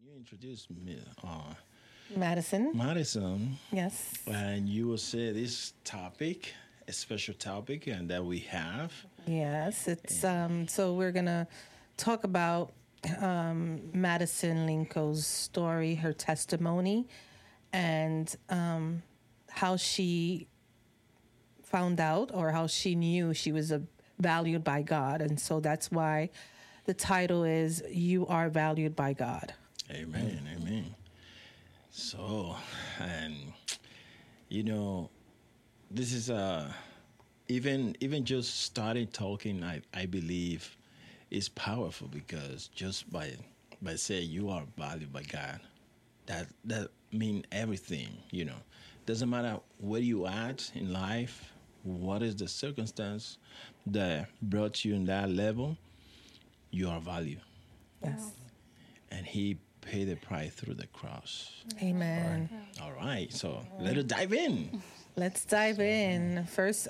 You introduced me, Madison. Madison, Yes. and you will say this topic, a special topic, and that we have. Yes. It's so we're gonna talk about Madison Linko's story, her testimony, and how she found out or how she knew she was valued by God, and so that's why the title is "You Are Valued by God." Amen, amen. So, and you know, this is even just starting talking. I believe is powerful because just by saying you are valued by God, that mean everything. Doesn't matter where you at in life, what is the circumstance that brought you in that level, you are valued, Yes. and He paid the price through the cross. Amen. All right, so let us dive in. Let's dive in. First,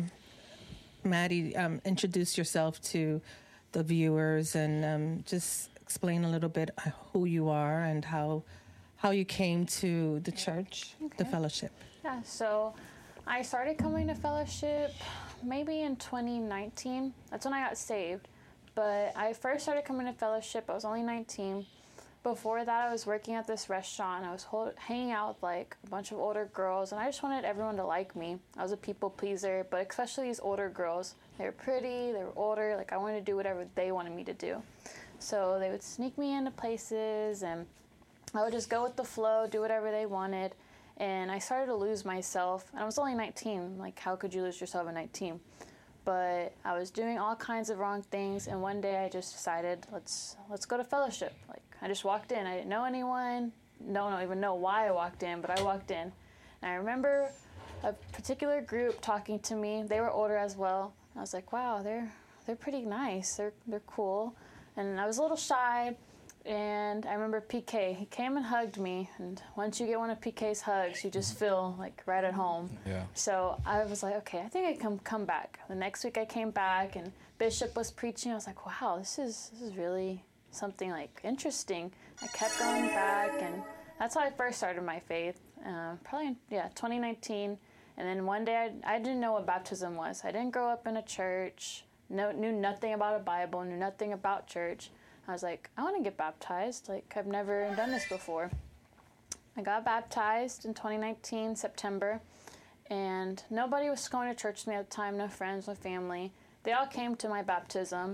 Maddie, introduce yourself to the viewers and just explain a little bit who you are and how you came to the church, the fellowship. Yeah, so I started coming to fellowship maybe in 2019. That's when I got saved. But I first started coming to fellowship, I was only 19. Before that, I was working at this restaurant. I was hanging out with like a bunch of older girls, and I just wanted everyone to like me. I was a people pleaser, but especially these older girls. They were pretty, they were older, like I wanted to do whatever they wanted me to do. So they would sneak me into places, and I would just go with the flow, do whatever they wanted. And I started to lose myself, and I was only 19. Like, how could you lose yourself at 19? But I was doing all kinds of wrong things, and one day I just decided, let's go to fellowship. Like, I just walked in. I didn't know anyone. Don't even know why I walked in, but I walked in. And I remember a particular group talking to me. They were older as well. I was like, wow, they're pretty nice. They're cool. And I was a little shy. And I remember PK, he came and hugged me, and once you get one of PK's hugs, you just feel like right at home. Yeah. So I was like, okay, I think I can come back. The next week I came back, and Bishop was preaching. I was like, wow, this is really something like interesting. I kept going back, and that's how I first started my faith, probably in 2019. And then one day I didn't know what baptism was. I didn't grow up in a church, knew nothing about a Bible, knew nothing about church. I was like, I want to get baptized. Like, I've never done this before. I got baptized in 2019, September, and nobody was going to church with me at the time, no friends, no family. They all came to my baptism,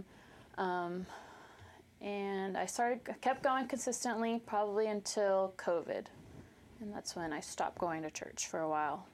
and I kept going consistently, probably until COVID, and that's when I stopped going to church for a while.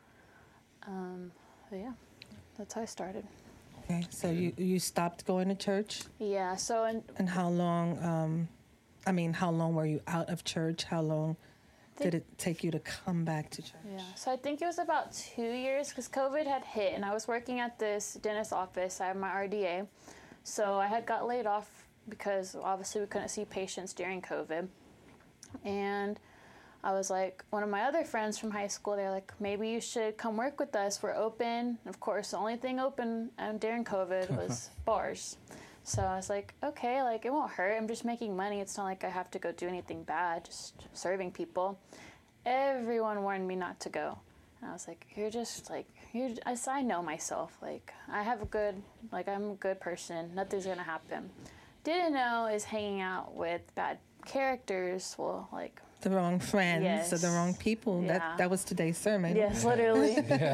But yeah, that's how I started. Okay, so you stopped going to church? Yeah, so... And how long, how long were you out of church? How long did it take you to come back to church? Yeah, so I think it was about 2 years because COVID had hit, and I was working at this dentist office. I have my RDA. So I had got laid off because obviously we couldn't see patients during COVID. And I was like, one of my other friends from high school, they're like, maybe you should come work with us. We're open. Of course, the only thing open during COVID was bars. So I was like, okay, like it won't hurt. I'm just making money. It's not like I have to go do anything bad, just serving people. Everyone warned me not to go. And I was like, I know myself. Like, I'm a good person. Nothing's going to happen. Didn't know is hanging out with bad characters will like the wrong friends, yes. or the wrong people. Yeah. That was today's sermon. Yes, literally.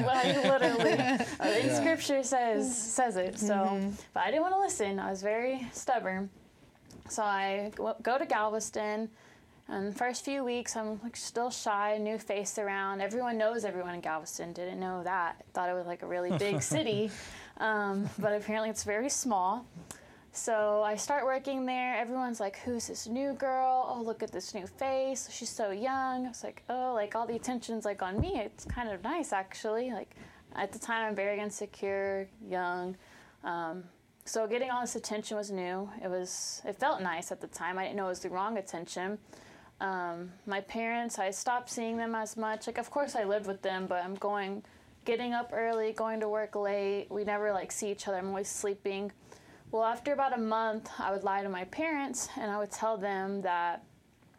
In scripture says it. So, but I didn't want to listen. I was very stubborn. So I go to Galveston, and the first few weeks I'm like still shy, new face around. Everyone knows everyone in Galveston. Didn't know that. Thought it was like a really big city, but apparently it's very small. So I start working there. Everyone's like, who's this new girl? Oh, look at this new face. She's so young. I was like, oh, like all the attention's like on me. It's kind of nice, actually. Like at the time, I'm very insecure, young. So getting all this attention was new. It felt nice at the time. I didn't know it was the wrong attention. My parents, I stopped seeing them as much. Like, of course I lived with them, but getting up early, going to work late. We never like see each other. I'm always sleeping. Well, after about a month, I would lie to my parents, and I would tell them that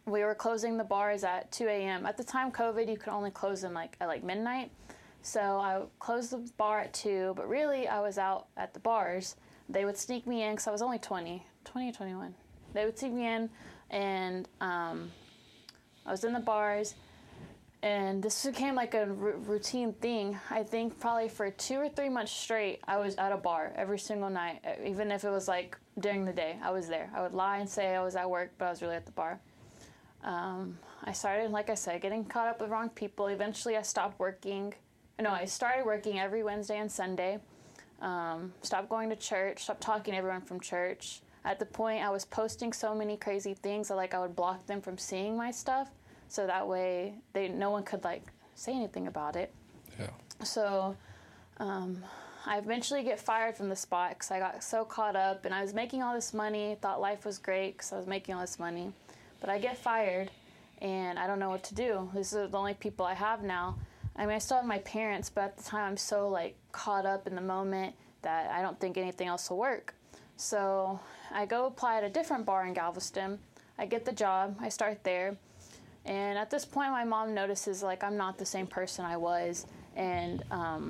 we were closing the bars at 2 a.m. At the time, COVID, you could only close them at midnight. So I closed the bar at 2, but really I was out at the bars. They would sneak me in because I was only 20 or 21. They would sneak me in, and I was in the bars, and this became like a routine thing. I think probably for 2 or 3 months straight, I was at a bar every single night, even if it was like during the day, I was there. I would lie and say I was at work, but I was really at the bar. I started, like I said, getting caught up with wrong people. Eventually I stopped working. No, I started working every Wednesday and Sunday. Stopped going to church, stopped talking to everyone from church. At the point, I was posting so many crazy things that I would block them from seeing my stuff, so that way no one could say anything about it. Yeah. So I eventually get fired from the spot because I got so caught up, and I was making all this money, thought life was great because I was making all this money. But I get fired, and I don't know what to do. These are the only people I have now. I mean, I still have my parents, but at the time I'm so caught up in the moment that I don't think anything else will work. So I go apply at a different bar in Galveston. I get the job. I start there. And at this point, my mom notices I'm not the same person I was. And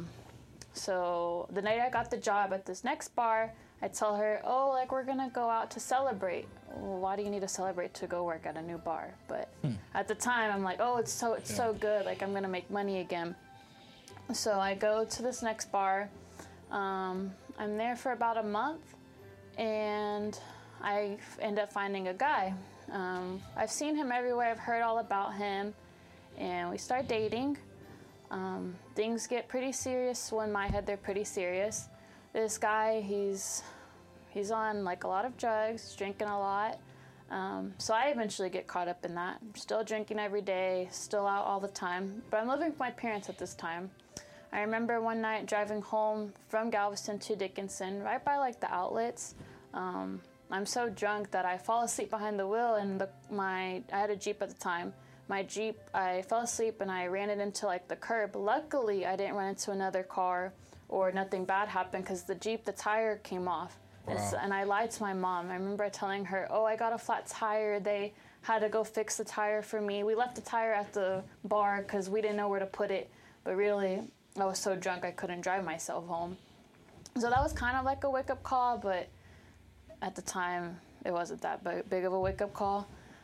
so the night I got the job at this next bar, I tell her, we're going to go out to celebrate. Well, why do you need to celebrate to go work at a new bar? But at the time, I'm like, it's so good. I'm going to make money again. So I go to this next bar. I'm there for about a month, and I end up finding a guy. I've seen him everywhere. I've heard all about him, and we start dating. Things get pretty serious. Well, in my head, they're pretty serious. This guy, he's on a lot of drugs, drinking a lot. So I eventually get caught up in that. I'm still drinking every day, still out all the time. But I'm living with my parents at this time. I remember one night driving home from Galveston to Dickinson, right by the outlets. I'm so drunk that I fall asleep behind the wheel, and I had a Jeep at the time. My Jeep, I fell asleep and I ran it into the curb. Luckily, I didn't run into another car or nothing bad happened because the Jeep, the tire came off. Wow. And I lied to my mom. I remember telling her, I got a flat tire. They had to go fix the tire for me. We left the tire at the bar because we didn't know where to put it. But really, I was so drunk I couldn't drive myself home. So that was kind of like a wake-up call, but at the time, it wasn't that big of a wake-up call.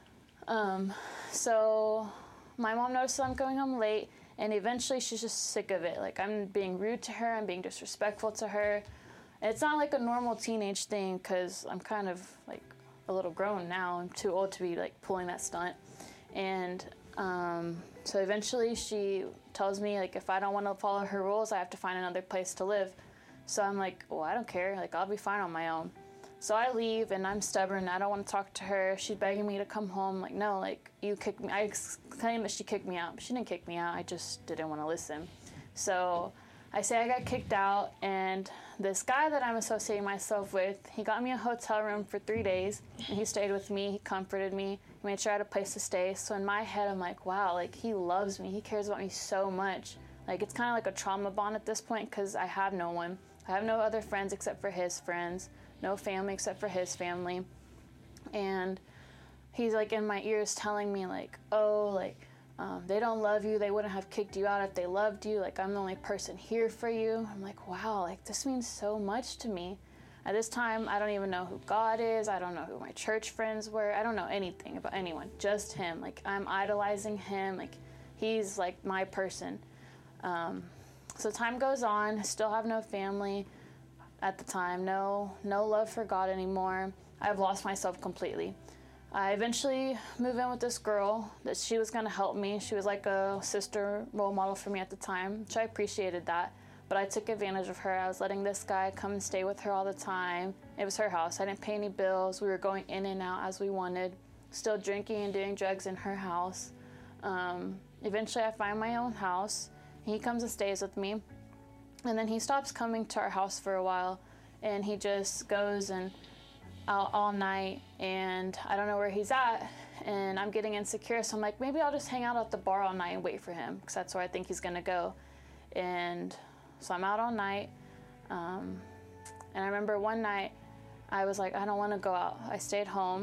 So my mom noticed I'm going home late, and eventually she's just sick of it. I'm being rude to her, I'm being disrespectful to her. And it's not a normal teenage thing because I'm kind of a little grown now. I'm too old to be pulling that stunt. And so eventually she tells me if I don't want to follow her rules, I have to find another place to live. So I'm I don't care. I'll be fine on my own. So I leave, and I'm stubborn. I don't want to talk to her. She's begging me to come home. No, you kicked me. I claim that she kicked me out. She didn't kick me out. I just didn't want to listen. So I say I got kicked out, and this guy that I'm associating myself with, he got me a hotel room for 3 days, and he stayed with me. He comforted me. He made sure I had a place to stay. So in my head, I'm wow, he loves me. He cares about me so much. It's kind of like a trauma bond at this point because I have no one. I have no other friends except for his friends. No family except for his family. And he's in my ears telling me they don't love you. They wouldn't have kicked you out if they loved you. I'm the only person here for you. I'm wow, this means so much to me. At this time, I don't even know who God is. I don't know who my church friends were. I don't know anything about anyone, just him. I'm idolizing him. He's my person. So time goes on. I still have no family. At the time, no love for God anymore. I've lost myself completely. I eventually moved in with this girl that she was going to help me. She was a sister role model for me at the time, which I appreciated that. But I took advantage of her. I was letting this guy come and stay with her all the time. It was her house. I didn't pay any bills. We were going in and out as we wanted, still drinking and doing drugs in her house. Eventually, I find my own house. He comes and stays with me. And then he stops coming to our house for a while, and he just goes and out all night, and I don't know where he's at, and I'm getting insecure, so I'm maybe I'll just hang out at the bar all night and wait for him, because that's where I think he's going to go. And so I'm out all night, and I remember one night, I was I don't want to go out. I stayed home,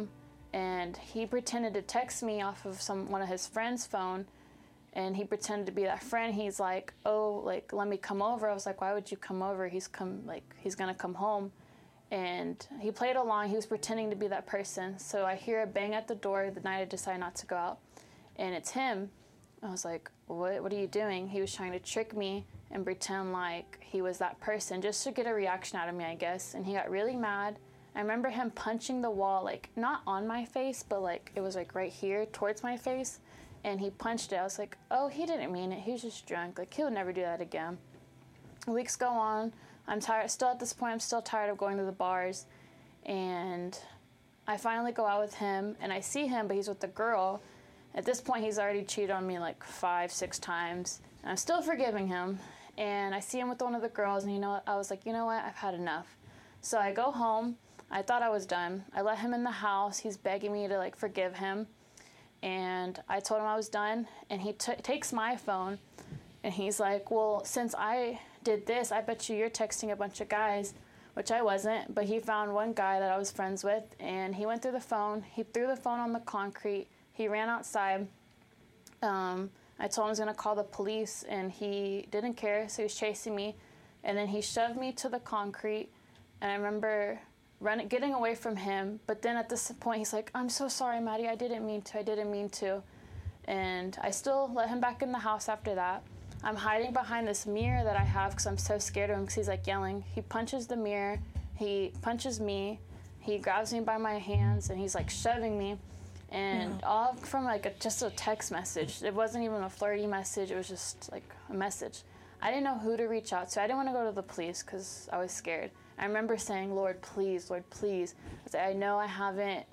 and he pretended to text me off of one of his friends' phone, and he pretended to be that friend. He's like, oh, like, let me come over. I was like, why would you come over? He's gonna come home. And he played along. He was pretending to be that person. So I hear a bang at the door the night I decide not to go out, and it's him. I was like, what are you doing? He was trying to trick me and pretend like he was that person just to get a reaction out of me, I guess. And he got really mad. I remember him punching the wall, like, not on my face, but, like, it was, like, right here towards my face. And he punched it. I was like, oh, he didn't mean it. He was just drunk. Like, he'll never do that again. Weeks go on. I'm tired. Still at this point, I'm still tired of going to the bars. And I finally go out with him, and I see him, but he's with a girl. At this point, he's already cheated on me like 5-6 times. And I'm still forgiving him. And I see him with one of the girls, and I was like, you know what? I've had enough. So I go home. I thought I was done. I let him in the house. He's begging me to, like, forgive him. And I told him I was done. And he takes my phone, and he's like, well, since I did this, I bet you're texting a bunch of guys, which I wasn't. But he found one guy that I was friends with, and he went through the phone. He threw the phone on the concrete. He ran outside. I told him I was going to call the police, and he didn't care, so he was chasing me. And then he shoved me to the concrete, and I remember getting away from him. But then at this point, he's like, I'm so sorry, Maddie, I didn't mean to. And I still let him back in the house after that. I'm hiding behind this mirror that I have because I'm so scared of him because he's, like, yelling. He punches the mirror. He punches me. He grabs me by my hands, and he's, like, shoving me. And all from, like, just a text message. It wasn't even a flirty message. It was just, like, a message. I didn't know who to reach out to. I didn't want to go to the police because I was scared. I remember saying, Lord, please. I said, I know I haven't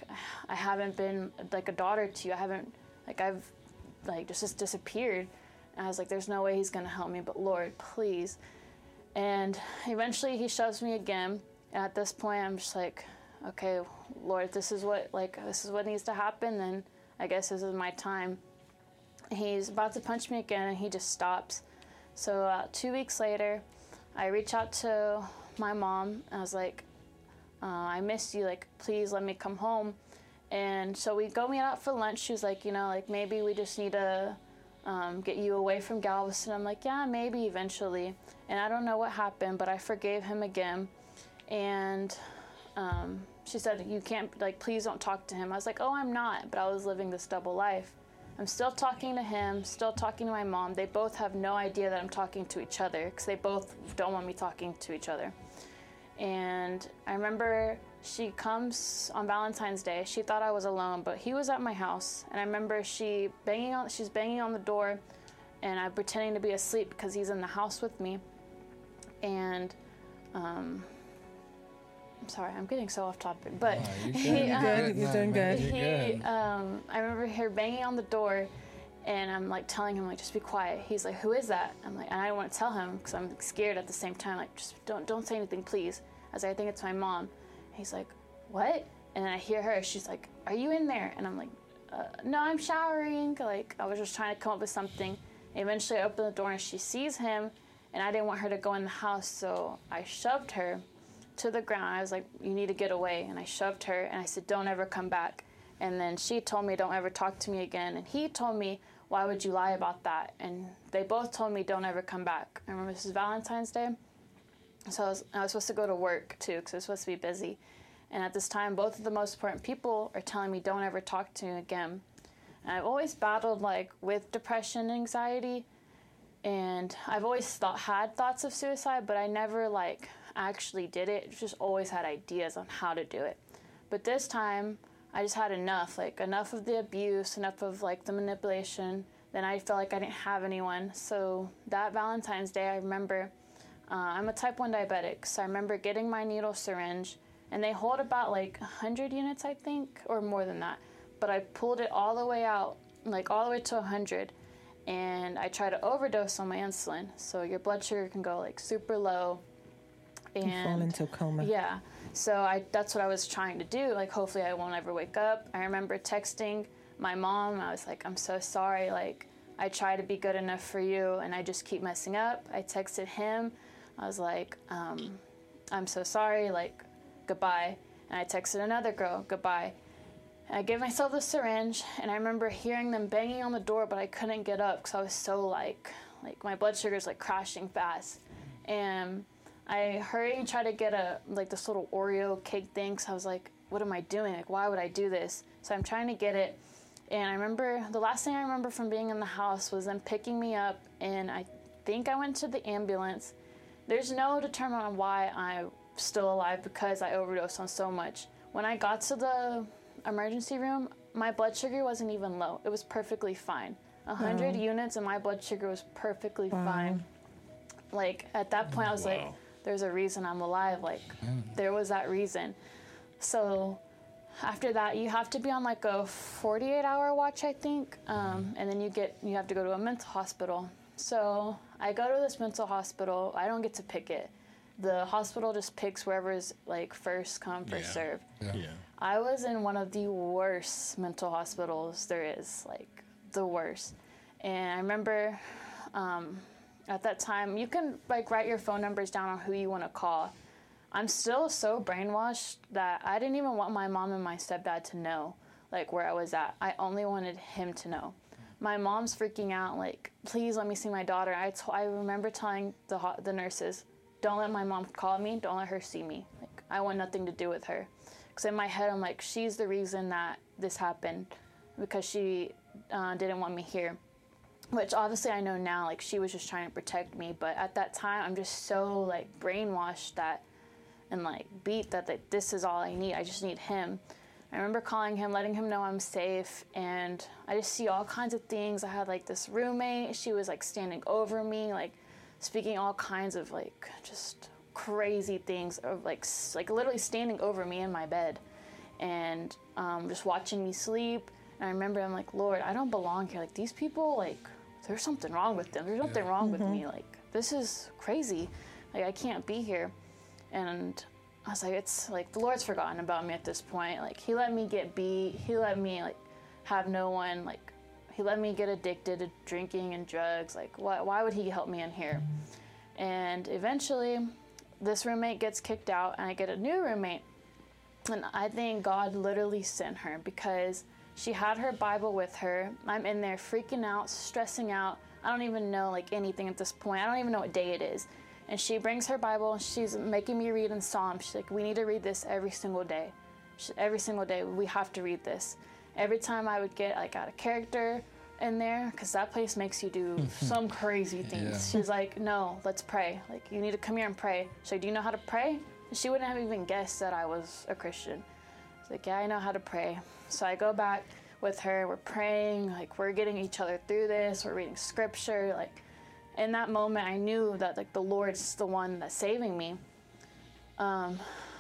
been, like, a daughter to you. I've just disappeared. And I was like, there's no way he's going to help me, but Lord, please. And eventually he shoves me again. And at this point, I'm just like, okay, Lord, this is what needs to happen, then I guess this is my time. He's about to punch me again, and he just stops. So 2 weeks later, I reach out to my mom, and I was like, I missed you, like, please let me come home. And so we go meet out for lunch. She was like, maybe we just need to get you away from Galveston. I'm like, yeah, maybe eventually. And I don't know what happened, but I forgave him again. And she said, you can't, like, please don't talk to him. I was like, oh, I'm not, but I was living this double life. I'm still talking to him, still talking to my mom. They both have no idea that I'm talking to each other because they both don't want me talking to each other. And I remember she comes on Valentine's Day. She thought I was alone, but he was at my house. And I remember she's banging on the door, and I'm pretending to be asleep because he's in the house with me. And I'm sorry, I'm getting so off topic, but you're doing good. I remember her banging on the door, and I'm, like, telling him, like, just be quiet. He's like, who is that? I'm like, and I don't want to tell him because I'm scared at the same time. Like, just don't say anything, please. I was like, I think it's my mom. He's like, what? And then I hear her. She's like, are you in there? And I'm like, no, I'm showering. Like, I was just trying to come up with something. And eventually I open the door, and she sees him, and I didn't want her to go in the house, so I shoved her to the ground. I was like, you need to get away. And I shoved her, and I said, don't ever come back. And then she told me, don't ever talk to me again. And he told me, why would you lie about that? And they both told me, don't ever come back. I remember this is Valentine's Day. So I was supposed to go to work, too, because I was supposed to be busy. And at this time, both of the most important people are telling me, don't ever talk to me again. And I've always battled, like, with depression and anxiety. And I've always had thoughts of suicide, but I never, like, actually did it. Just always had ideas on how to do it. But this time, I just had enough of the abuse, enough of, like, the manipulation. Then I felt like I didn't have anyone. So that Valentine's Day, I remember, I'm a type 1 diabetic, so I remember getting my needle syringe, and they hold about, like, 100 units, I think, or more than that. But I pulled it all the way out, like, all the way to 100, and I tried to overdose on my insulin. So your blood sugar can go, like, super low. And you fall into a coma. Yeah. So that's what I was trying to do. Like, hopefully I won't ever wake up. I remember texting my mom. I was like, I'm so sorry. Like, I try to be good enough for you, and I just keep messing up. I texted him. I was like, I'm so sorry. Like, goodbye. And I texted another girl, goodbye. I gave myself the syringe, and I remember hearing them banging on the door, but I couldn't get up because I was so like my blood sugar's like crashing fast. And I hurried and tried to get this little Oreo cake thing. So I was like, what am I doing? Like, why would I do this? So I'm trying to get it. And I remember, the last thing I remember from being in the house was them picking me up, and I think I went to the ambulance. There's no determinant on why I'm still alive because I overdosed on so much. When I got to the emergency room, my blood sugar wasn't even low. It was perfectly fine. 100 units and my blood sugar was perfectly fine. Like, at that point, I was like, there's a reason I'm alive. Like, there was that reason. So after that, you have to be on like a 48-hour watch, I think. And then you have to go to a mental hospital. So I go to this mental hospital. I don't get to pick it. The hospital just picks wherever's like first come, first serve. Yeah. I was in one of the worst mental hospitals there is, like the worst. And I remember at that time, you can like write your phone numbers down on who you want to call. I'm still so brainwashed that I didn't even want my mom and my stepdad to know like where I was at. I only wanted him to know. My mom's freaking out, like, please let me see my daughter. I remember telling the nurses, don't let my mom call me, don't let her see me. Like, I want nothing to do with her. Because in my head, I'm like, she's the reason that this happened because she didn't want me here. Which obviously I know now, like, she was just trying to protect me. But at that time, I'm just so, like, brainwashed that and, like, beat that this is all I need. I just need him. I remember calling him, letting him know I'm safe, and I just see all kinds of things. I had, like, this roommate. She was, like, standing over me, like, speaking all kinds of, like, just crazy things, of like literally standing over me in my bed and just watching me sleep. And I remember I'm like, Lord, I don't belong here. Like, these people, like, there's something wrong with them. There's something wrong with me. Like, this is crazy. Like, I can't be here. And I was like, it's like the Lord's forgotten about me at this point. Like, he let me get beat. He let me like have no one. Like, he let me get addicted to drinking and drugs. Like, why would he help me in here? And eventually, this roommate gets kicked out, and I get a new roommate. And I think God literally sent her because she had her Bible with her. I'm in there freaking out, stressing out. I don't even know like anything at this point. I don't even know what day it is. And she brings her Bible, and she's making me read in Psalms. She's like, we need to read this every single day. Every single day, we have to read this. Every time I would get like out of character in there, because that place makes you do some crazy things. She's like, no, let's pray. Like, you need to come here and pray. She's like, do you know how to pray? And she wouldn't have even guessed that I was a Christian. I was like, yeah, I know how to pray. So I go back with her. We're praying. Like, we're getting each other through this. We're reading scripture. Like, in that moment, I knew that like the Lord's the one that's saving me. I'm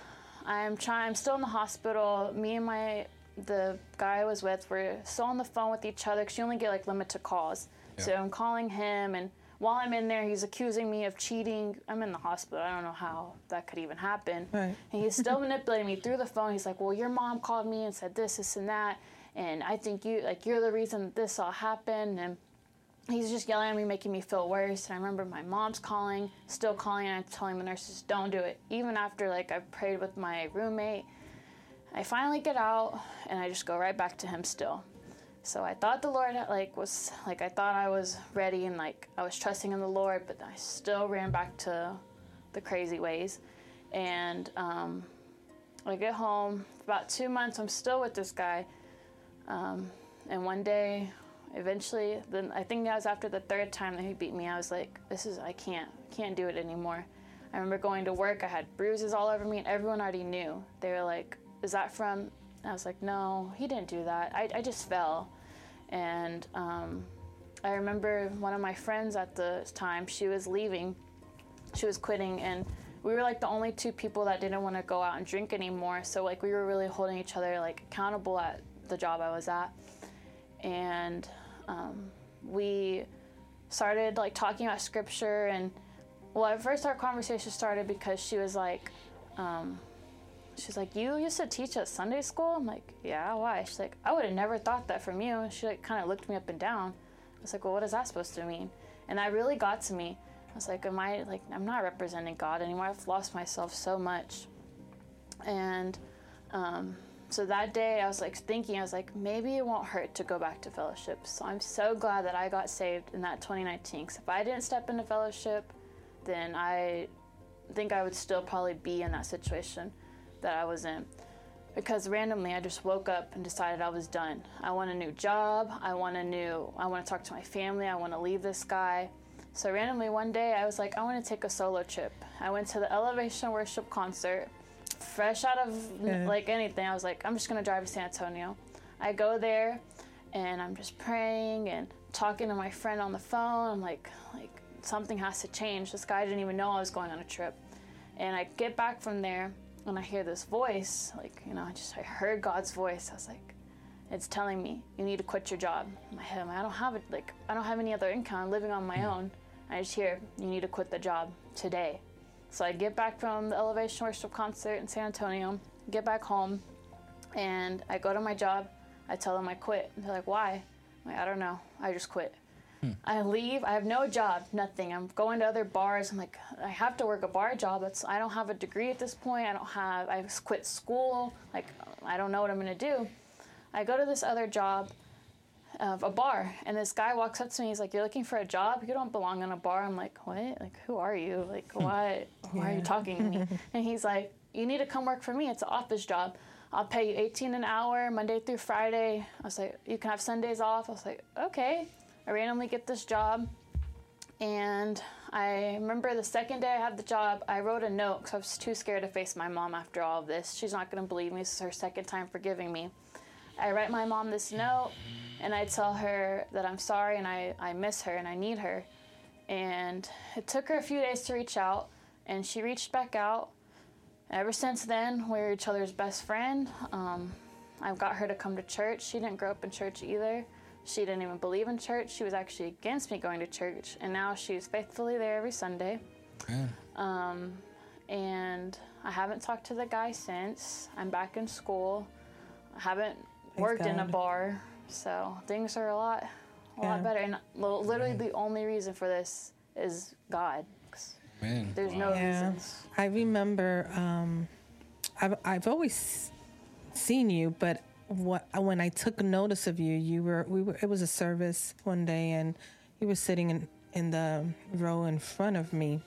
still in the hospital. Me and the guy I was with, we're still on the phone with each other because you only get like limited calls. Yeah. So I'm calling him, and while I'm in there, he's accusing me of cheating. I'm in the hospital. I don't know how that could even happen. Right. And he's still manipulating me through the phone. He's like, well, your mom called me and said this, and that, and I think you're the reason this all happened. And he's just yelling at me, making me feel worse. And I remember my mom's still calling, and I'm telling the nurses, don't do it. Even after like I prayed with my roommate, I finally get out, and I just go right back to him still. So I thought the Lord I thought I was ready, and like I was trusting in the Lord, but I still ran back to the crazy ways. And I get home, about 2 months, I'm still with this guy. And one day, eventually, then I think that was after the third time that he beat me, I was like, I can't do it anymore. I remember going to work, I had bruises all over me, and everyone already knew. They were like, is that from? I was like, no, he didn't do that. I just fell. And I remember one of my friends at the time, she was leaving, she was quitting, and we were like the only two people that didn't want to go out and drink anymore. So like we were really holding each other like accountable at the job I was at. And we started like talking about scripture, and well, at first our conversation started because she was like, she's like, you used to teach at Sunday school? I'm like, yeah, why? She's like, I would have never thought that from you. And she like kind of looked me up and down. I was like, well, what is that supposed to mean? And that really got to me. I was like, I'm not representing God anymore. I've lost myself so much. And So that day I was like thinking, I was like, maybe it won't hurt to go back to fellowship. So I'm so glad that I got saved in that 2019. Because if I didn't step into fellowship, then I think I would still probably be in that situation that I was in. Because randomly I just woke up and decided I was done. I want a new job. I want to talk to my family. I want to leave this guy. So randomly one day I was like, I want to take a solo trip. I went to the Elevation Worship concert, fresh out of like anything. I was like, I'm just going to drive to San Antonio. I go there and I'm just praying and talking to my friend on the phone. I'm like something has to change. This guy didn't even know I was going on a trip. And I get back from there and I hear this voice, like, you know, I heard God's voice. I was like, it's telling me, you need to quit your job. In my head, I don't have any other income. I'm living on my own. I just hear, you need to quit the job today. So I get back from the Elevation Worship concert in San Antonio, get back home, and I go to my job. I tell them I quit. And they're like, why? I'm like, I don't know. I just quit. I leave. I have no job, nothing. I'm going to other bars. I'm like, I have to work a bar job. I don't have a degree at this point. I quit school. Like, I don't know what I'm going to do. I go to this other job of a bar, and this guy walks up to me. He's like, you're looking for a job? You don't belong in a bar. I'm like, what? Like, who are you? Like, why are you talking to me? And he's like, you need to come work for me. It's an office job. I'll pay you $18 an hour, Monday through Friday. I was like, you can have Sundays off. I was like, okay. I randomly get this job, and I remember the second day I had the job, I wrote a note because I was too scared to face my mom after all of this. She's not going to believe me. This is her second time forgiving me. I write my mom this note, and I tell her that I'm sorry and I miss her and I need her. And it took her a few days to reach out, and she reached back out. Ever since then, we're each other's best friend. I've got her to come to church. She didn't grow up in church either. She didn't even believe in church. She was actually against me going to church, and now she's faithfully there every Sunday. Yeah. And I haven't talked to the guy since. I'm back in school. I haven't worked in a bar, so things are a lot better. And literally the only reason for this is God. Man. There's no reasons. I remember I've always seen you, but when I took notice of you, it was a service one day, and you were sitting in the row in front of me,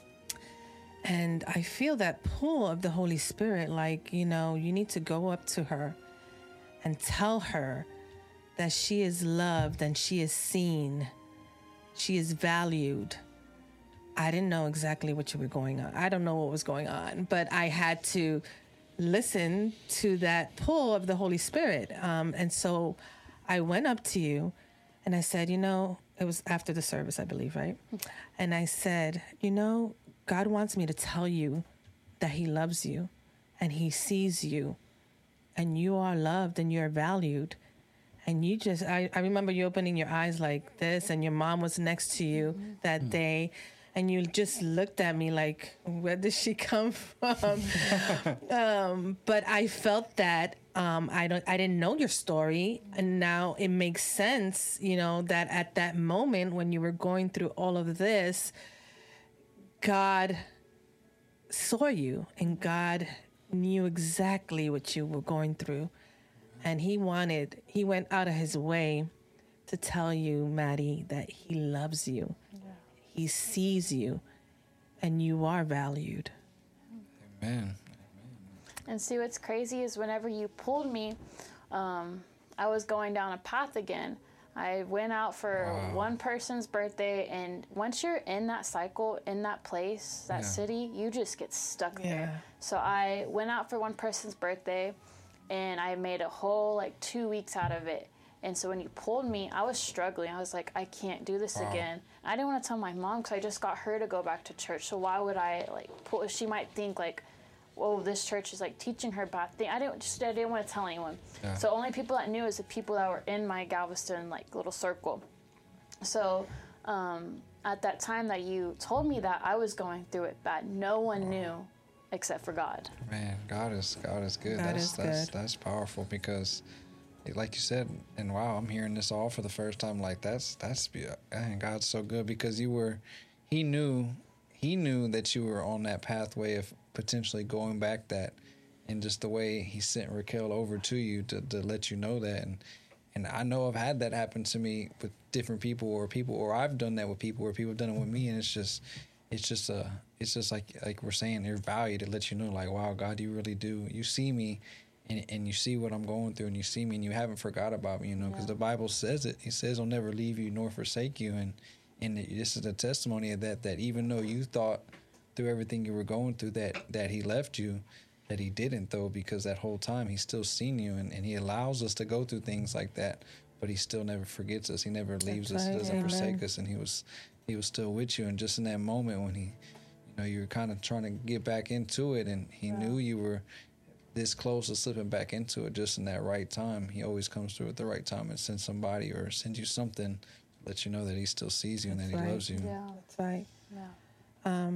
and I feel that pull of the Holy Spirit, like, you know, you need to go up to her and tell her that she is loved and she is seen, she is valued. I didn't know exactly what you were going on. I don't know what was going on, but I had to listen to that pull of the Holy Spirit. And so I went up to you and I said, you know, it was after the service, I believe, right? And I said, you know, God wants me to tell you that he loves you and he sees you and you are loved and you're valued. And you just, I remember you opening your eyes like this, and your mom was next to you that day. And you just looked at me like, where did she come from? But I felt that I didn't know your story, and now it makes sense, you know, that at that moment when you were going through all of this, God saw you, and God knew exactly what you were going through, and he went out of his way to tell you, Maddie, that he loves you. He sees you, and you are valued. Amen. And see, what's crazy is whenever you pulled me, I was going down a path again. I went out for one person's birthday, and once you're in that cycle, in that place, that city, you just get stuck there. So I went out for one person's birthday, and I made a whole 2 weeks out of it. And so when you pulled me, I was struggling. I was like, I can't do this again. I didn't want to tell my mom because I just got her to go back to church. So why would I pull? She might think whoa, this church is teaching her bad thing. I didn't want to tell anyone. Yeah. So only people that knew is the people that were in my Galveston little circle. So at that time that you told me that, I was going through it bad. No one knew except for God. Man, God is good. That's powerful because, like you said, and wow, I'm hearing this all for the first time. And God's so good because he knew that you were on that pathway of potentially going back that and just the way he sent Raquel over to you to let you know that. And I know I've had that happen to me with different people, or I've done that with people, or people have done it with me, and it's just like we're saying, your value to let you know, like, wow, God, you really do. You see me, and you see what I'm going through, and you see me, and you haven't forgot about me, because the Bible says it. He says, I'll never leave you nor forsake you, and this is a testimony of that even though you thought through everything you were going through that he left you, that he didn't, though, because that whole time he's still seen you, and he allows us to go through things like that, but he still never forgets us. He never leaves us. He doesn't forsake us, and he was still with you. And just in that moment when you were kind of trying to get back into it, and he knew you were this close to slipping back into it, just in that right time. He always comes through at the right time and sends somebody or sends you something to let you know that he still sees you and that he loves you. Yeah, that's right. Yeah.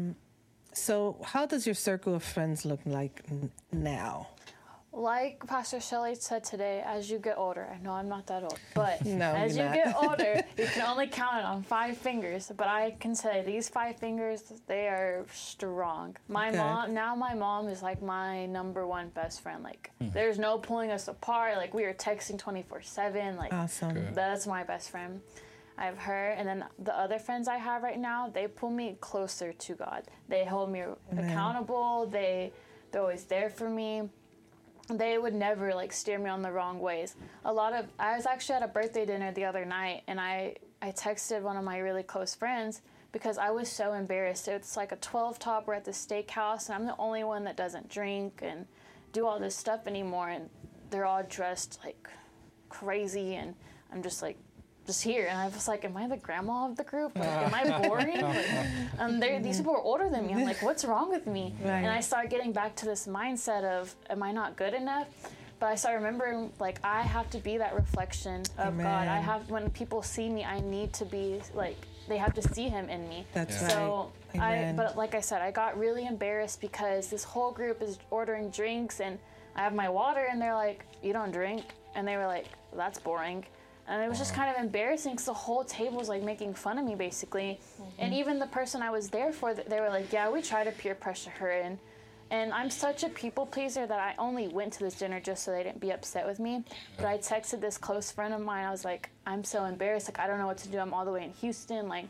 So how does your circle of friends look like now? Like Pastor Shelley said today, as you get older, I know I'm not that old, but No, as you you're not. get older, you can only count it on 5 fingers. But I can say these 5 fingers, they are strong. My mom is like my number 1 best friend. Like, there's no pulling us apart. Like, we are texting 24/7. Like, Awesome. Good. that's my best friend. I have her, and then the other friends I have right now, they pull me closer to God. They hold me accountable. They're always there for me. They would never like steer me on the wrong ways. I was actually at a birthday dinner the other night, and I texted one of my really close friends because I was so embarrassed. It's like a 12 top. We're at the steakhouse, and I'm the only one that doesn't drink and do all this stuff anymore. And they're all dressed like crazy, and I'm just like, just here. And I was like, am I the grandma of the group? Like, am I boring? Like, these people are older than me. I'm like, what's wrong with me? Right. And I started getting back to this mindset of, am I not good enough? But I started remembering, like, I have to be that reflection of Amen. God. When people see me, I need to be, like, they have to see him in me. That's So Amen. but like I said, I got really embarrassed because this whole group is ordering drinks, and I have my water, and they're like, you don't drink? And they were like, that's boring. And it was just kind of embarrassing because the whole table was like making fun of me, basically. And even the person I was there for, they were like, yeah, we try to peer pressure her in. And I'm such a people pleaser that I only went to this dinner just so they didn't be upset with me. But I texted this close friend of mine. I was like, I'm so embarrassed. Like, I don't know what to do. I'm all the way in Houston. Like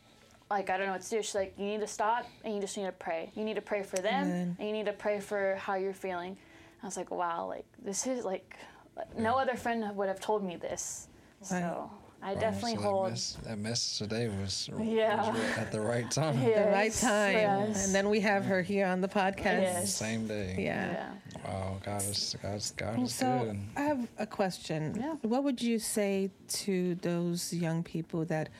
I don't know what to do. She's like, you need to stop, and you just need to pray. You need to pray for them, Amen. and you need to pray for how you're feeling. I was like, wow, like, this is like, no other friend would have told me this. So I definitely hold. That message today was Yeah. right at the right time. The right time. Yes. And then we have her here on the podcast. Yes. Same day. Yeah. Wow, God is So good. I have a question. Yeah. What would you say to those young people that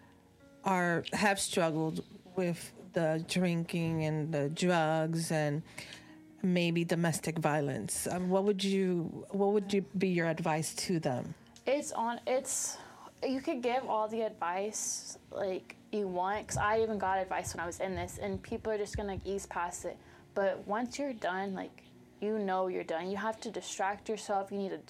have struggled with the drinking and the drugs and maybe domestic violence? What would be your advice to them? You could give all the advice like you want, because I even got advice when I was in this, and people are just gonna ease past it. But once you're done, like, you know you're done. You have to distract yourself.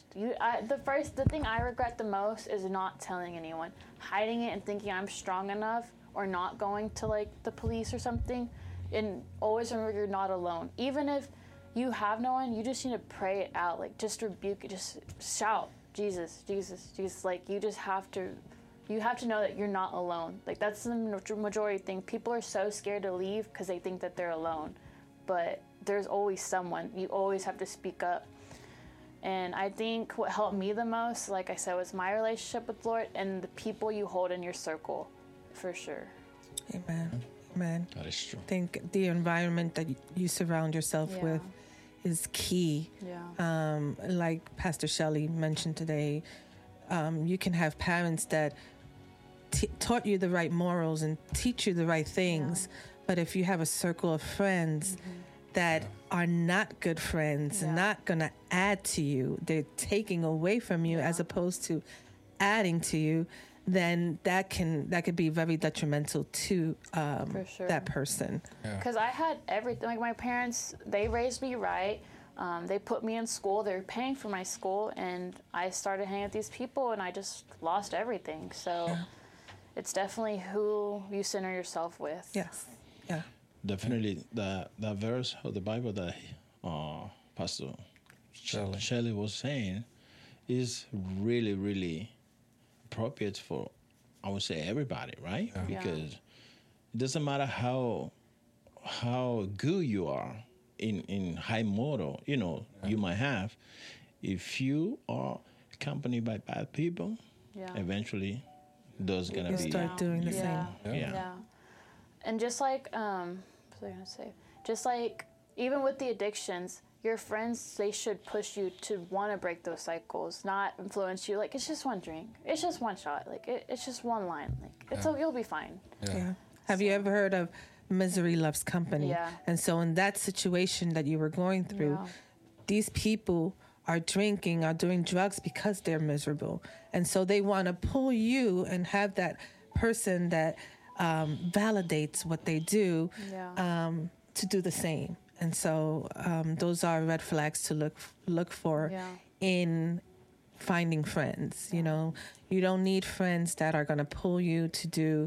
The thing I regret the most is not telling anyone, hiding it and thinking I'm strong enough, or not going to like the police or something. And always remember you're not alone. Even if you have no one, you just need to pray it out. Like, just rebuke it, just shout, Jesus, Jesus, Jesus. Like, you have to know that you're not alone. Like, that's the majority thing. People are so scared to leave because they think that they're alone. But there's always someone. You always have to speak up. And I think what helped me the most, like I said, was my relationship with the Lord and the people you hold in your circle, for sure. Amen. Amen. That is true. I think the environment that you surround yourself with is key. Yeah. Like Pastor Shelley mentioned today, you can have parents that taught you the right morals and teach you the right things. But if you have a circle of friends that are not good friends and not going to add to you, they're taking away from you as opposed to adding to you, then that could be very detrimental to For sure. that person. Because I had everything. Like, my parents, they raised me right. They put me in school. They were paying for my school, and I started hanging with these people, and I just lost everything. So it's definitely who you center yourself with. Yes. Yeah. Definitely, that verse of the Bible that Pastor Shelley. Shelley was saying is really, really appropriate for, I would say, everybody, right? Yeah. Because it doesn't matter how good you are in high moral, you might have. If you are accompanied by bad people, Yeah. eventually there's gonna You be start doing the Yeah. same. Yeah. Yeah. And just like, what was I gonna say? Just like, even with the addictions, your friends, they should push you to want to break those cycles, not influence you. Like, it's just one drink. It's just one shot. Like, it's just one line. Like, you'll be fine. Yeah. Have you ever heard of misery loves company? Yeah. And so in that situation that you were going through, Yeah. these people are drinking, are doing drugs because they're miserable. And so they want to pull you and have that person that validates what they do Yeah. to do the same. And so those are red flags to look for Yeah. in finding friends. You know, you don't need friends that are going to pull you to do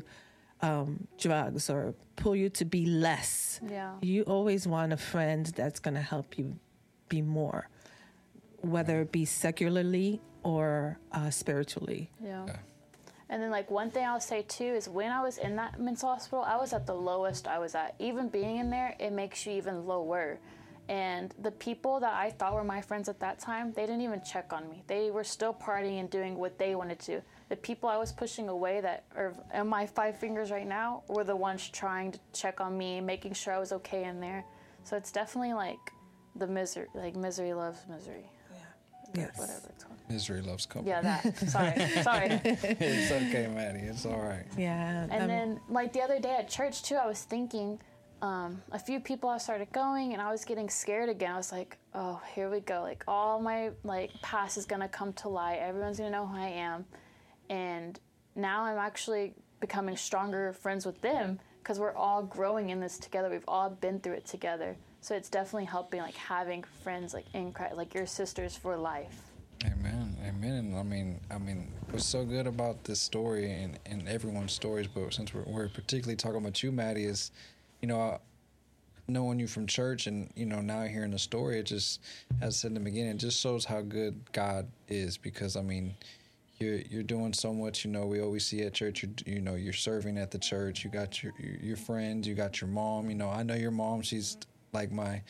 drugs or pull you to be less. Yeah. You always want a friend that's going to help you be more, whether it be secularly or spiritually. Yeah. Yeah. And then, like, one thing I'll say too is when I was in that mental hospital, I was at the lowest I was at. Even being in there, it makes you even lower. And the people that I thought were my friends at that time, they didn't even check on me. They were still partying and doing what they wanted to. The people I was pushing away that are in my 5 fingers right now were the ones trying to check on me, making sure I was okay in there. So it's definitely like the misery, like misery loves misery. Yes. Whatever it's called. Misery loves company. Yeah, that. Sorry. It's okay, Maddie. It's all right. Yeah. And then, like, the other day at church, too, I was thinking, a few people I started going, and I was getting scared again. I was like, oh, here we go. Like, all my, like, past is going to come to light. Everyone's going to know who I am. And now I'm actually becoming stronger friends with them because we're all growing in this together. We've all been through it together. So it's definitely helping, like, having friends, like, in Christ, like your sisters for life. Amen. Amen. And I mean, what's so good about this story and everyone's stories, but since we're particularly talking about you, Maddie, is, knowing you from church and, now hearing the story, it just, as I said in the beginning, it just shows how good God is because, I mean, you're doing so much, we always see at church, you're serving at the church, you got your friends, you got your mom, I know your mom, she's like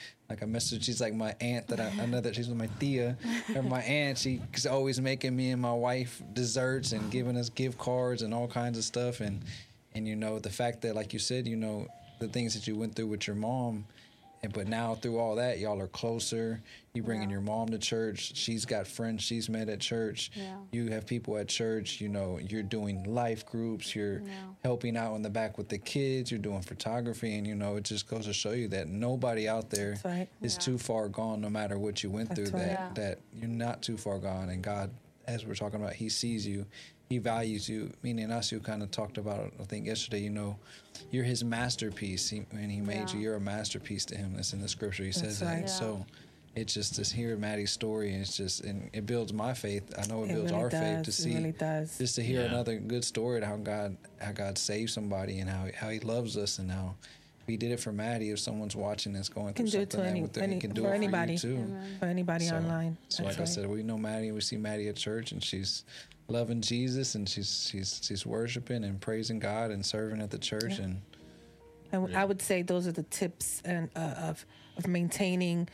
she's like my aunt that I know that she's my tia or my aunt. She's always making me and my wife desserts and giving us gift cards and all kinds of stuff. And the fact that, like you said, the things that you went through with your mom, but now through all that, y'all are closer. You bringing your mom to church. She's got friends she's met at church. Yeah. You have people at church. You're doing life groups. You're helping out in the back with the kids. You're doing photography, and it just goes to show you that nobody out there is too far gone. No matter what you went through, that you're not too far gone. And God, as we're talking about, He sees you. He values you. Meaning us, who kind of talked about it, I think yesterday. You're His masterpiece. When He made you, you're a masterpiece to Him. That's in the scripture. He says that. Yeah. So it's just to hear Maddie's story, and and it builds my faith. I know it builds really our faith to does. see. It really does. Just to hear another good story of how God saved somebody and how He loves us and how He did it for Maddie. If someone's watching this going through something, He can do it anybody. for you too. Amen. For anybody So- online. So That's like I said, we know Maddie. We see Maddie at church, and she's loving Jesus, and she's worshiping and praising God and serving at the church. Yeah. And I would say those are the tips and of maintaining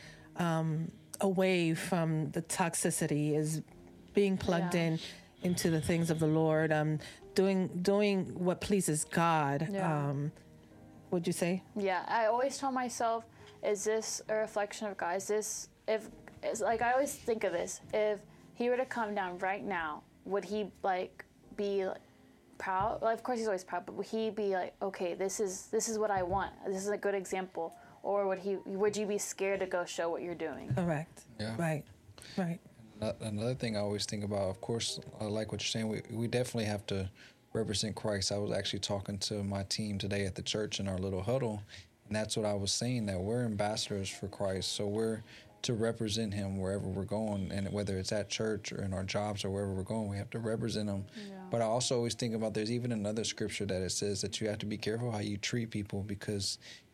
away from the toxicity is being plugged Yeah. into the things of the Lord, doing what pleases God. Yeah. Would you say? Yeah, I always tell myself, is this a reflection of God? I always think of this. If He were to come down right now, would He be proud? Well, of course He's always proud, but would He be like, okay, this is what I want. This is a good example. Or would you be scared to go show what you're doing? Correct. Yeah. Right. Another thing I always think about, of course, I like what you're saying. We definitely have to represent Christ. I was actually talking to my team today at the church in our little huddle, and that's what I was saying, that we're ambassadors for Christ. So we're to represent Him wherever we're going, and whether it's at church or in our jobs or wherever we're going, we have to represent Him. Yeah. But I also always think about, there's even another scripture that it says that you have to be careful how you treat people, because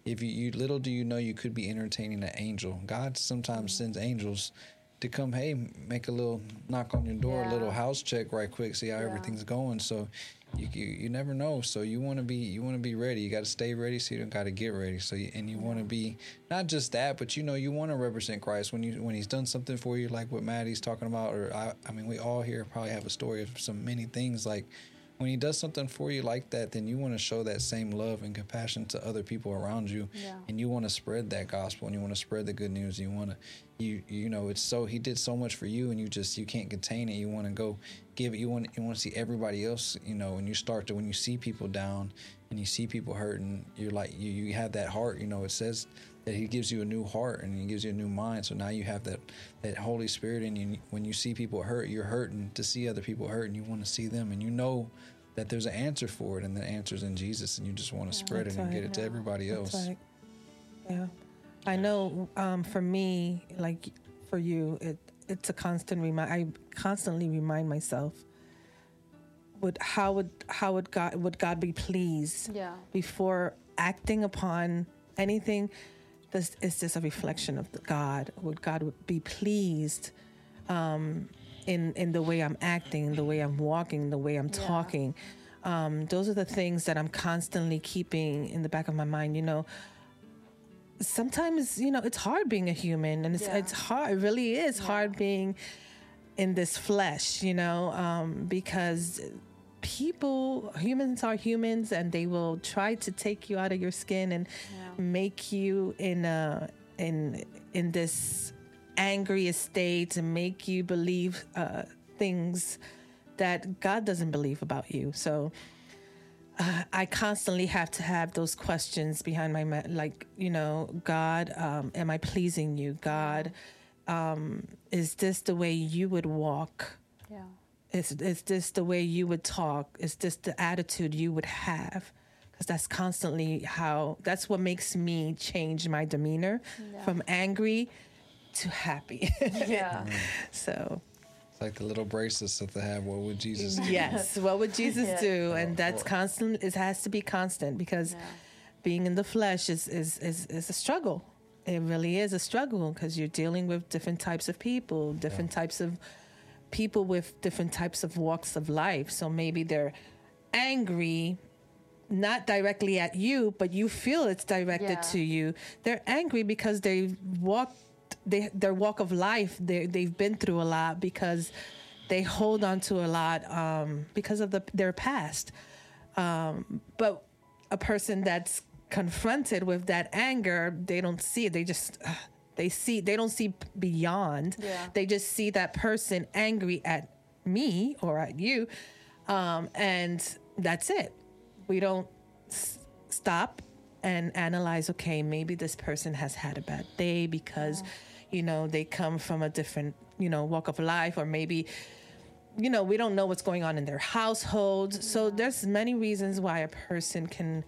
if you little do you know you could be entertaining an angel. God sometimes sends angels to come, hey, make a little knock on your door, a little house check right quick, see how everything's going. So you never know. So you want to be ready. You got to stay ready. So you got to get ready. So you want to be not just that, but you want to represent Christ when he's done something for you, like what Maddie's talking about. Or I mean, we all here probably have a story of many things like. When he does something for you like that, then you want to show that same love and compassion to other people around you, and you want to spread that gospel, and you want to spread the good news. You want to, it's so he did so much for you, and you can't contain it. You want to go give it. You want to see everybody else. When you see people down and you see people hurting, you're like you have that heart. It says that he gives you a new heart and he gives you a new mind. So now you have that Holy Spirit in you. When you see people hurt, you're hurting to see other people hurt, and you want to see them, and that there's an answer for it, and the answer's in Jesus, and you just want to spread it and get it to everybody else. Right. Yeah, I know. For me, like for you, it's a constant remind. I constantly remind myself. How would God be pleased? Yeah. Before acting upon anything, this is just a reflection of God. Would God be pleased? In the way I'm acting, the way I'm walking, the way I'm talking. Those are the things that I'm constantly keeping in the back of my mind. Sometimes, it's hard being a human, and it's hard. It really is hard being in this flesh, because humans are humans, and they will try to take you out of your skin and make you in this angry state to make you believe things that God doesn't believe about you. So I constantly have to have those questions behind my God, am I pleasing you? God, is this the way you would walk? Yeah. Is this the way you would talk? Is this the attitude you would have? Because that's constantly that's what makes me change my demeanor from angry to happy. Yeah. So it's like the little bracelets that they have. What would Jesus do? Yes, what would Jesus do? And that's constant. It has to be constant, because being in the flesh is a struggle. It really is a struggle, because you're dealing with different types of people, different types of people with different types of walks of life. So maybe they're angry, not directly at you, but you feel it's directed to you. They're angry because their walk of life, they've been through a lot, because they hold on to a lot because of their past. But a person that's confronted with that anger, they don't see it. They just they don't see beyond. They just see that person angry at me or at you, and that's it. We don't stop and analyze, okay, maybe this person has had a bad day because they come from a different walk of life, or maybe we don't know what's going on in their household. So there's many reasons why a person can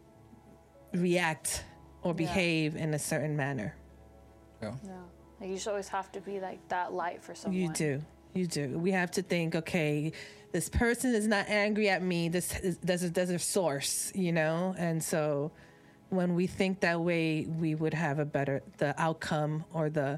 react or behave in a certain manner. Like, you should always have to be like that light for someone. You do. We have to think, okay, this person is not angry at me. There's a source, and so when we think that way, we would have the outcome, or the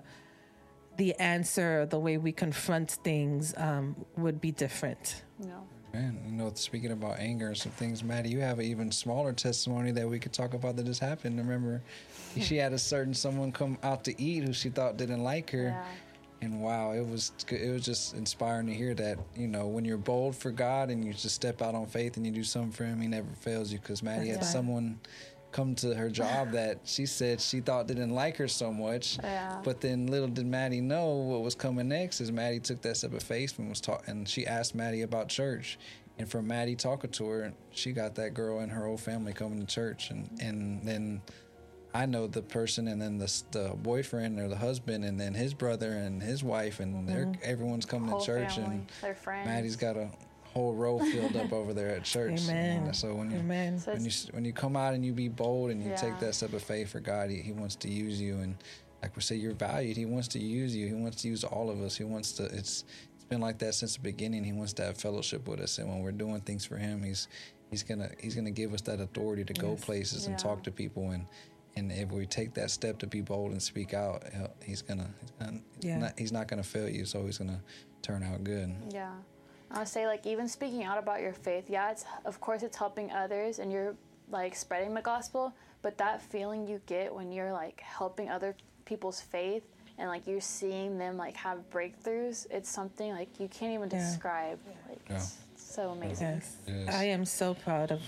answer, the way we confront things would be different. Man, speaking about anger and some things, Maddie, you have an even smaller testimony that we could talk about that just happened. Remember, she had someone come out to eat who she thought didn't like her. And wow, it was just inspiring to hear that, when you're bold for God and you just step out on faith and you do something for him, he never fails you. Because Maddie had someone come to her job that she said she thought didn't like her so much. But then little did Maddie know what was coming next is Maddie took that step of faith and and she asked Maddie about church. And from Maddie talking to her, she got that girl and her whole family coming to church. And then I know the person, and then the boyfriend or the husband, and then his brother and his wife, and everyone's coming to church, family, and their friends. Maddie's got a whole row filled up over there at church. Amen. So when you come out and you be bold and you take that step of faith for God, he wants to use you, and like we say, you're valued. He wants to use you. He wants to use all of us. He wants to. It's been like that since the beginning. He wants to have fellowship with us, and when we're doing things for him, he's gonna give us that authority to go places and talk to people And if we take that step to be bold and speak out, he's not gonna fail you. So he's gonna turn out good. Yeah. I'll say, like, even speaking out about your faith, yeah, it's, of course it's helping others and you're, like, spreading the gospel, but that feeling you get when you're, like, helping other people's faith and, like, you're seeing them, like, have breakthroughs, it's something, like, you can't even describe. Like, it's so amazing. Yes. I am so proud of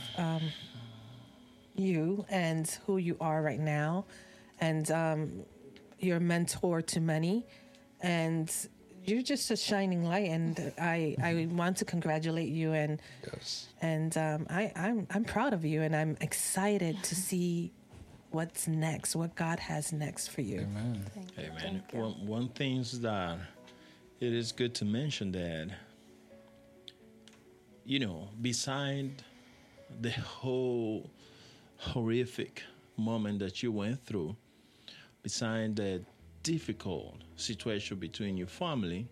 you and who you are right now, and you're a mentor to many, and you're just a shining light, and I want to congratulate you, and I'm proud of you, and I'm excited to see what's next, what God has next for you. Amen. Amen. One thing is that it is good to mention that, you know, beside the whole horrific moment that you went through, beside the difficult situation between your family,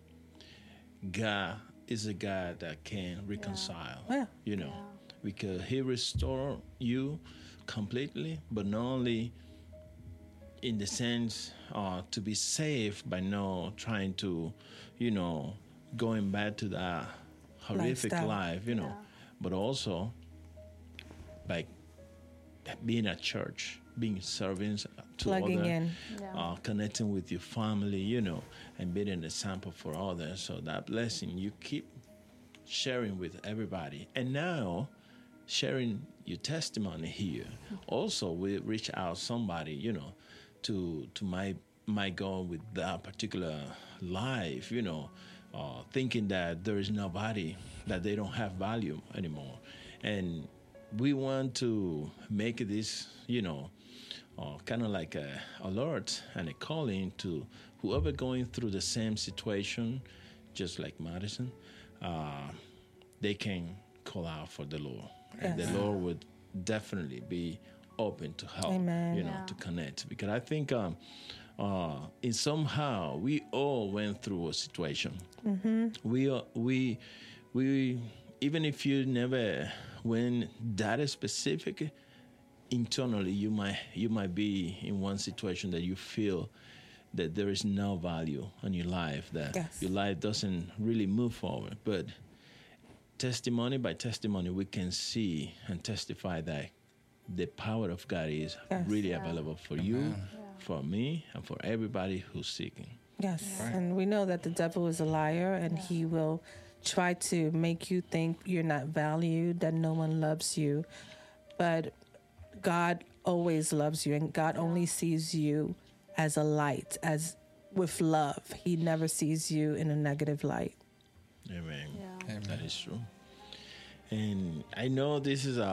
God is a God that can reconcile. Yeah. You know, because He restored you completely, but not only in the sense to be saved by not trying to, you know, going back to that horrific Lifestyle. life, you know, but also by being at church, being servants to Plugging others, in. connecting with your family, you know, and being an example for others. So that blessing you keep sharing with everybody. And now sharing your testimony here. Also, we reach out somebody, you know, to my goal with that particular life, you know, thinking that there is nobody, that they don't have value anymore. And we want to make this, you know, kind of like a alert and a calling to whoever going through the same situation, just like Madison, they can call out for the Lord. And the Lord would definitely be open to help, Amen. you know, to connect. Because I think in somehow we all went through a situation. We even if you never went that specific, internally you might be in one situation that you feel that there is no value in your life, that your life doesn't really move forward. But testimony by testimony, we can see and testify that the power of God is really available for you, for me, and for everybody who's seeking. Yes, and we know that the devil is a liar, and he will try to make you think you're not valued, that no one loves you. But God always loves you, and God only sees you as a light, as with love. He never sees you in a negative light. Amen. Yeah. Amen. That is true. And I know this is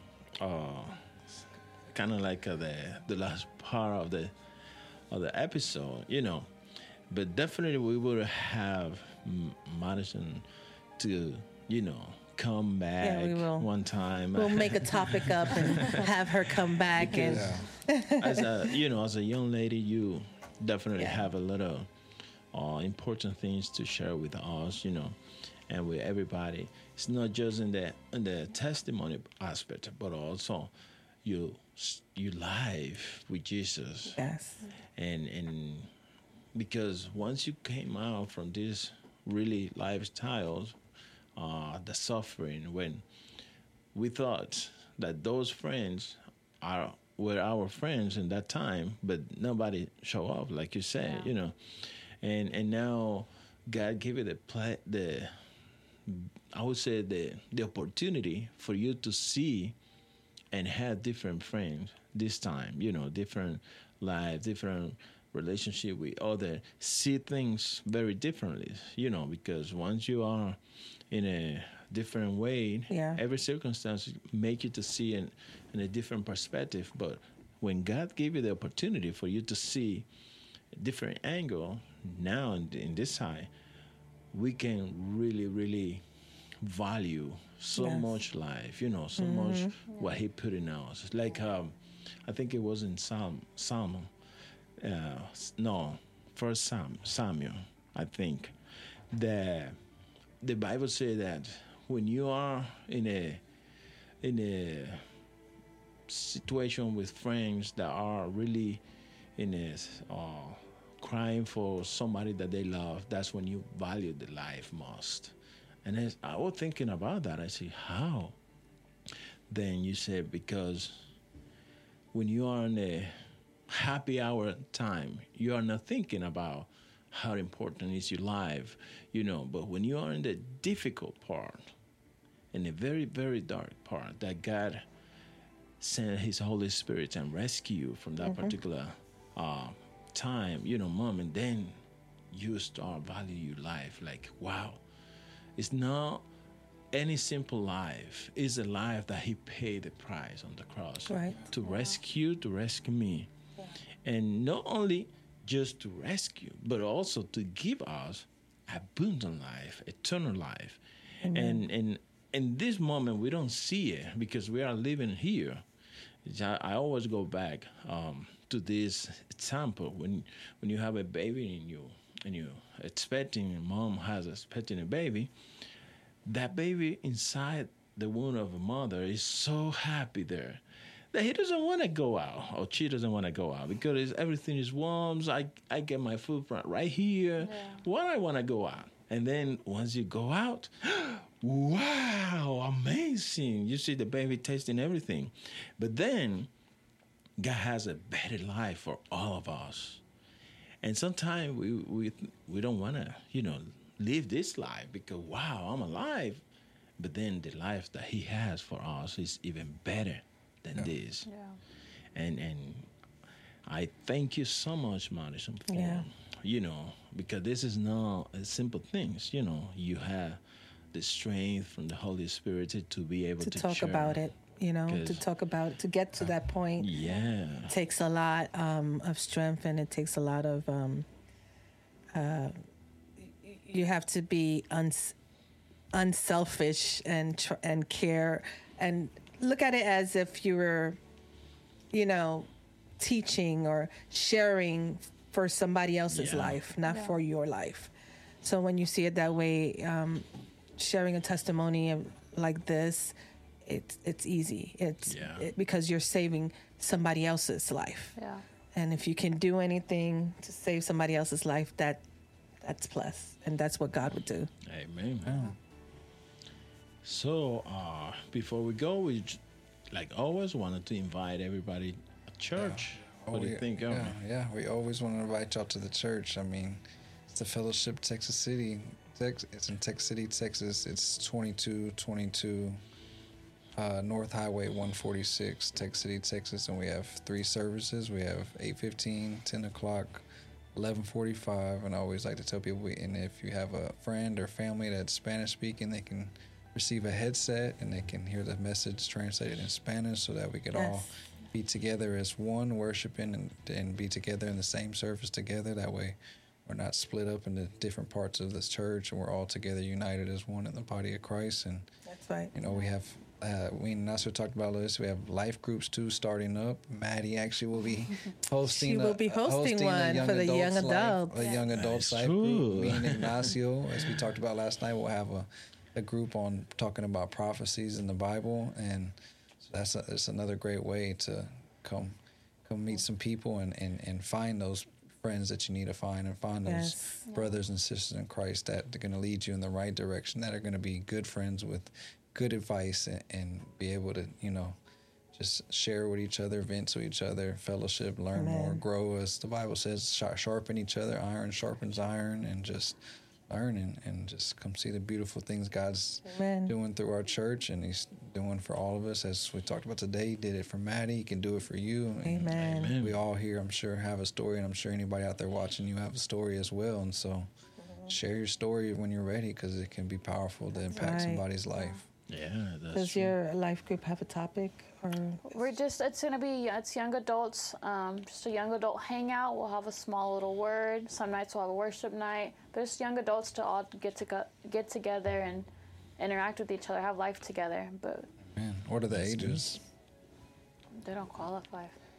kind of like the last part of the episode, you know, but definitely we will have Madison to, you know, come back one time. We'll make a topic up and have her come back. Because as a young lady, you definitely have a lot of important things to share with us, you know, and with everybody. It's not just in the testimony aspect, but also your life with Jesus. Yes. And because once you came out from these really lifestyles, the suffering, when we thought that those friends were our friends in that time, but nobody show up, like you said, you know, and now God gave it I would say the opportunity for you to see and have different friends this time, you know, different lives, different relationship with other, see things very differently, you know, because once you are in a different way, every circumstance make you to see in a different perspective. But when God gave you the opportunity for you to see a different angle, now in this side, we can really, really value so much life, you know, so much what He put in us. It's like I think it was in First Samuel, I think, the Bible says that when you are in a situation with friends that are really in a crying for somebody that they love, that's when you value the life most. And as I was thinking about that, I say, how? Then you say, because when you are in a happy hour time, you are not thinking about how important is your life, But when you are in the difficult part, in a very, very dark part, that God sent His Holy Spirit and rescue you from that particular time, moment, then you start value your life. Like, wow, it's not any simple life. It's a life that He paid the price on the cross to rescue me. Yeah. And not only just to rescue, but also to give us abundant life, eternal life. Amen. And in this moment, we don't see it because we are living here. I always go back to this example when you have a baby and you expecting, mom has expecting a baby. That baby inside the womb of a mother is so happy there that he doesn't want to go out, or she doesn't want to go out because everything is warm. So I get my food right here. Yeah. Why I want to go out? And then once you go out, wow, amazing. You see the baby tasting everything. But then God has a better life for all of us. And sometimes we don't want to, live this life because, wow, I'm alive. But then the life that He has for us is even better than this. Yeah. And I thank you so much, Madison, for, because this is not simple things. You have the strength from the Holy Spirit to be able to talk share. about it. To get to that point. Yeah. It takes a lot of strength, and it takes a lot of, you have to be unselfish and care and look at it as if you were, teaching or sharing for somebody else's life, not for your life. So when you see it that way, sharing a testimony like this, it's easy. Because you're saving somebody else's life. Yeah. And if you can do anything to save somebody else's life, that's plus, and that's what God would do. Amen. Yeah. So before we go, we like always wanted to invite everybody at church. What do you think? Yeah, we always want to invite y'all to the church. I mean, it's the Fellowship Texas City. It's in Texas City, Texas. It's 2222 North Highway 146, Texas City, Texas. And we have 3 services. We have 8:15, 10 o'clock, 11:45. And I always like to tell people, and if you have a friend or family that's Spanish speaking, they can receive a headset and they can hear the message translated in Spanish so that we could all be together as one, worshiping and be together in the same service together. That way we're not split up into different parts of this church, and we're all together united as one in the body of Christ. And that's right. We have we and Nasser talked about this. We have life groups too starting up. Maddie actually will be hosting. She will be hosting one for the young adults. A young adults life group. Me and Ignacio, as we talked about last night, we'll have a group on talking about prophecies in the Bible, and so that's another great way to come meet some people and find those friends that you need to find, and find those brothers and sisters in Christ that are going to lead you in the right direction, that are going to be good friends with good advice, and be able to just share with each other, vent to each other, fellowship, learn more, grow, as the Bible says, sharpen each other, iron sharpens iron, and just learn and just come see the beautiful things God's doing through our church, and He's doing for all of us. As we talked about today, He did it for Maddie. He can do it for you. Amen. We all here, I'm sure, have a story, and I'm sure anybody out there watching, you have a story as well. And so share your story when you're ready, because it can be powerful to impact somebody's life. Yeah, that's Does true. your life group have a topic? Or it's young adults, just a young adult hangout. We'll have a small little word. Some nights we'll have a worship night, but it's young adults to all get together and interact with each other, have life together. But what are the ages? They don't qualify.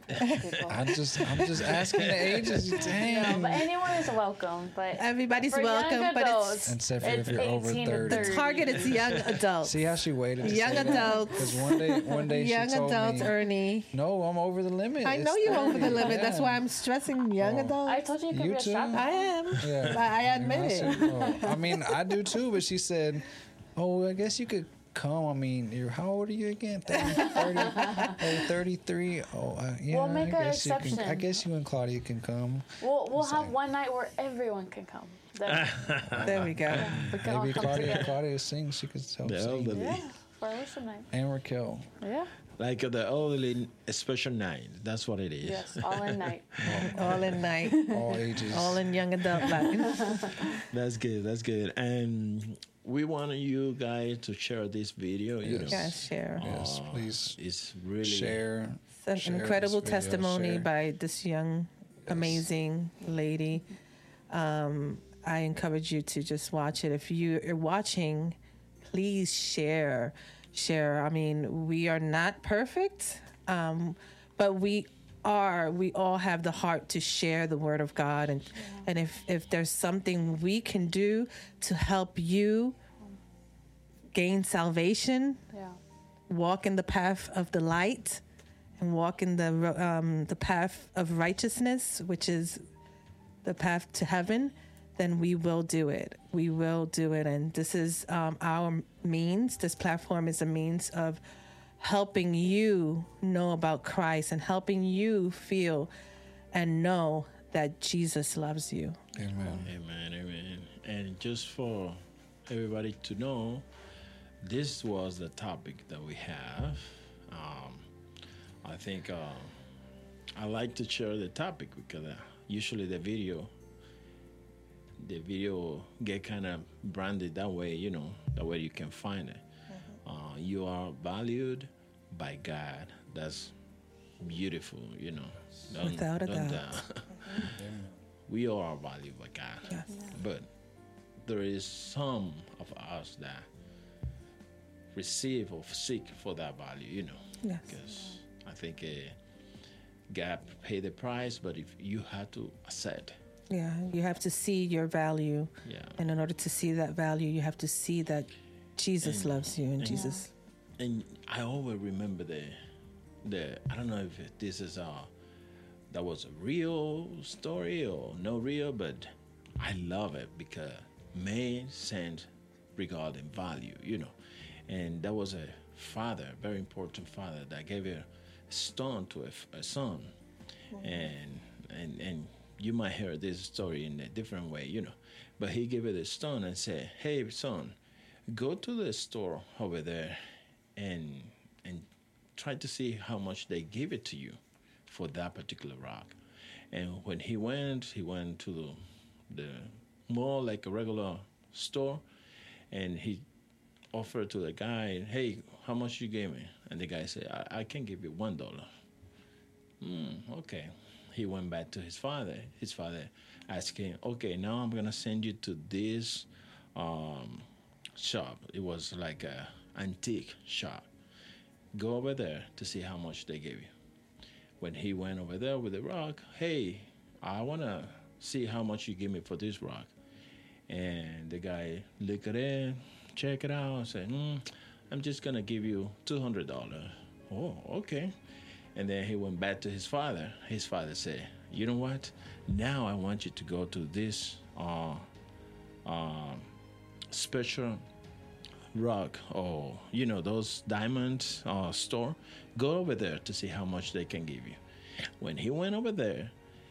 people. I'm just asking the ages. No, Damn. but anyone is welcome. But Everybody's for welcome, young but adults, Except for if it's you're over 18 to 30. it's target. It's young adults. See how she waited to Young say that? adults. Because one day Young she told adults, me, Ernie. no, I'm over the limit. I It's know you're over the 30. limit. That's Yeah. why I'm stressing young Oh. adults. I told you you could You be a too? strap. I am. Yeah. I And admit I it. said, oh. I mean, I do too, but she said, oh, I guess you could come. I mean, how old are you again? 33? Oh, yeah. We'll make I an guess you can- exception. I guess you and Claudia can come. We'll have one night where everyone can come. Then There we go. we can all Maybe come Claudia together. sings. She could help The sing. elderly. Yeah, for a worship night. And Raquel. Yeah. Like the elderly special night. That's what it is. Yes, all in night. All in night. All ages. All in young adult life. That's good. That's good. And we want you guys to share this video. You know, Yes. Guys, share. Yes, please it's really share. It's Share an this incredible video, testimony share. by this young, amazing lady. I encourage you to just watch it. If you're watching, please share. Share. I mean, we are not perfect, but we all have the heart to share the word of God. And if there's something we can do to help you gain salvation, Yeah. walk in the path of the light, and walk in the path of righteousness, which is the path to heaven, then we will do it. We will do it. And this is our means. This platform is a means of helping you know about Christ and helping you feel and know that Jesus loves you. Amen. Amen, amen. And just for everybody to know, this was the topic that we have. I think I like to share the topic because usually the video get kind of branded that way, you know, that way you can find it. You are valued by God. That's beautiful, you know. Without a doubt. We all are valued by God. Yes. But there is some of us that receive or seek for that value, you know. Yes. Because I think God paid the price, but if you have to accept, Yeah, you have to see your value. yeah. And in order to see that value, you have to see that Jesus loves you and Jesus. And I always remember the I don't know if this is that was a real story or no real, but I love it because man sent regarding value, you know. And that was a father, very important father, that gave a stone to a son. And you might hear this story in a different way, you know. But he gave it a stone and said, hey, son, go to the store over there and try to see how much they give it to you for that particular rock. And when he went to the mall, like a regular store, and he offered to the guy, hey, how much you gave me? And the guy said, I can give you $1. Okay. He went back to his father. His father asked him, okay, now I'm going to send you to this shop. It was like a antique shop. Go over there to see how much they gave you. When he went over there with the rock, hey, I want to see how much you give me for this rock. And the guy looked at it, check it out, and said, I'm just going to give you $200. Oh, okay. And then he went back to his father. His father said, you know what? Now I want you to go to this special rock or, you know, those diamonds store. Go over there to see how much they can give you. When he went over there,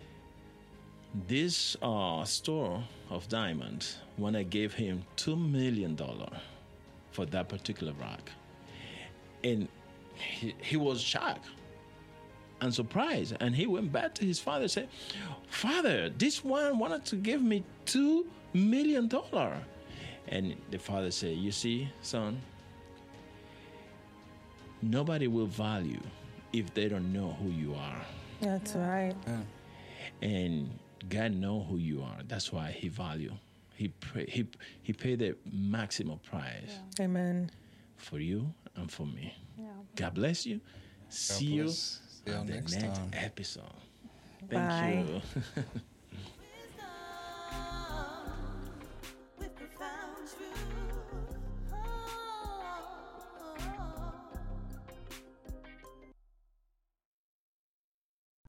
this store of diamonds when I gave him $2 million for that particular rock. And he was shocked and surprised. And he went back to his father and said, Father, this one wanted to give me $2 million. And the father said, you see, son, nobody will value if they don't know who you are. That's right. And God know who you are. That's why he value. He paid the maximum price Amen. for you and for me. Yeah. God bless you. See you bless. Till on the next next time. episode. Bye. Thank you.